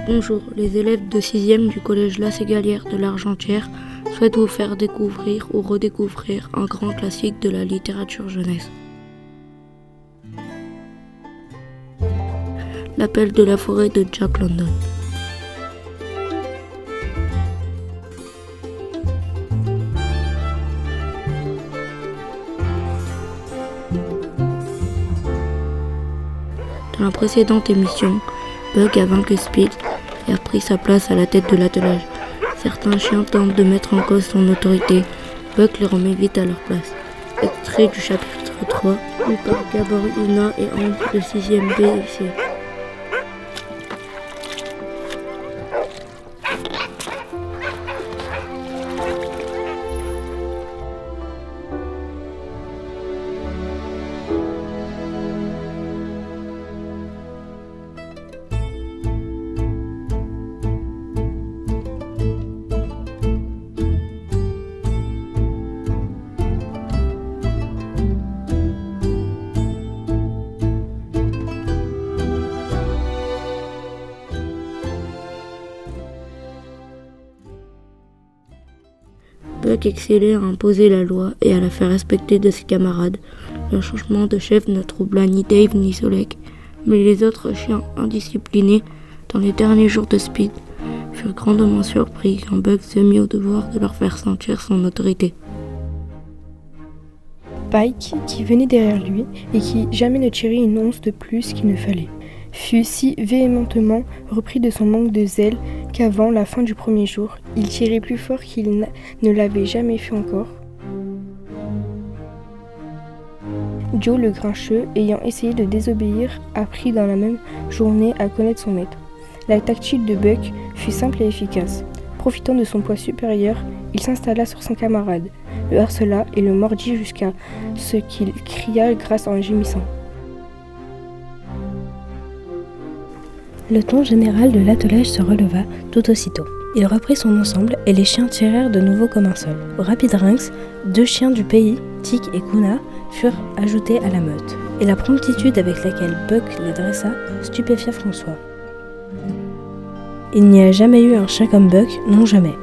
Bonjour, les élèves de 6e du collège La Ségalière de l'Argentière souhaitent vous faire découvrir ou redécouvrir un grand classique de la littérature jeunesse. L'appel de la forêt de Jack London. Dans la précédente émission, Buck a vaincu Speed et a pris sa place à la tête de l'attelage. Certains chiens tentent de mettre en cause son autorité. Buck les remet vite à leur place. Extrait du chapitre 3, lu par Gabriela et Ambre de 6e B ici. Buck excellait à imposer la loi et à la faire respecter de ses camarades. Le changement de chef ne troubla ni Dave ni Solek, mais les autres chiens indisciplinés, dans les derniers jours de Speed, furent grandement surpris quand Buck se mit au devoir de leur faire sentir son autorité. Pike, qui venait derrière lui et qui jamais ne tirait une once de plus qu'il ne fallait, fut si véhémentement repris de son manque de zèle qu'avant la fin du premier jour, il tirait plus fort qu'il ne l'avait jamais fait encore. Joe le grincheux, ayant essayé de désobéir, apprit dans la même journée à connaître son maître. La tactique de Buck fut simple et efficace. Profitant de son poids supérieur, il s'installa sur son camarade, le harcela et le mordit jusqu'à ce qu'il cria grâce en gémissant. Le ton général de l'attelage se releva tout aussitôt. Il reprit son ensemble et les chiens tirèrent de nouveau comme un seul. Au rapide Rynx, 2 chiens du pays, Tic et Kuna, furent ajoutés à la meute. Et la promptitude avec laquelle Buck les dressa stupéfia François. Il n'y a jamais eu un chien comme Buck, non jamais.